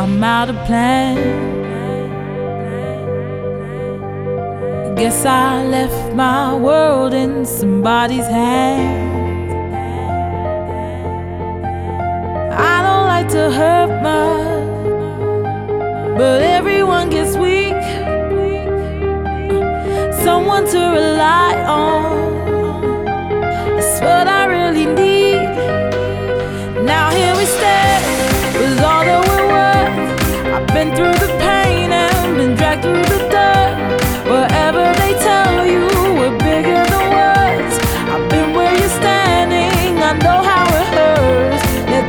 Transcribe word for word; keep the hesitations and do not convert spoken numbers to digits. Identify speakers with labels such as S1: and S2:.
S1: I'm out of plan. Guess I left my world in somebody's hands. I don't like to hurt much, but everyone gets weak. Someone to rely on, that's what I really need. Now here we stand with all that we're worth. I've been through the pain and been dragged through the